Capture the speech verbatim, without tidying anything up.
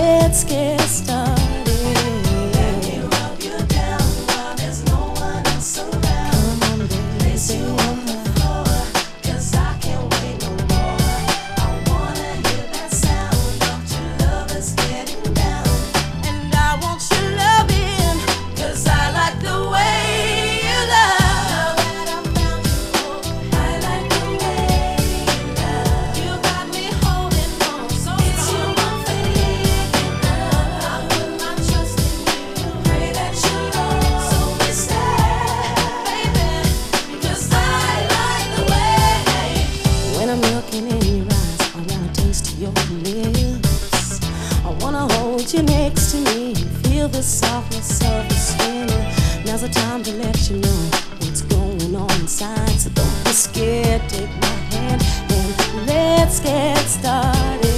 let's get started. Let me rub you down while there's no one else around. Come on, baby. Place you on the floor, 'cause I can't wait no more. I wanna hear that sound of two lovers getting down. And I want your loving, 'Cause I like the way you love. now that I found you, boy. I like the way you love. You got me holding on so It's you strong. I'm thinking of. I put my trust in you, Pray that you'll always stay, baby. because I like the way. When I'm looking in your eyes, I wanna taste your lips. I wanna hold you next to me and feel the softness of your skin. Now's the time to let you know what's going on inside. So don't be scared, take my hand and let's get started.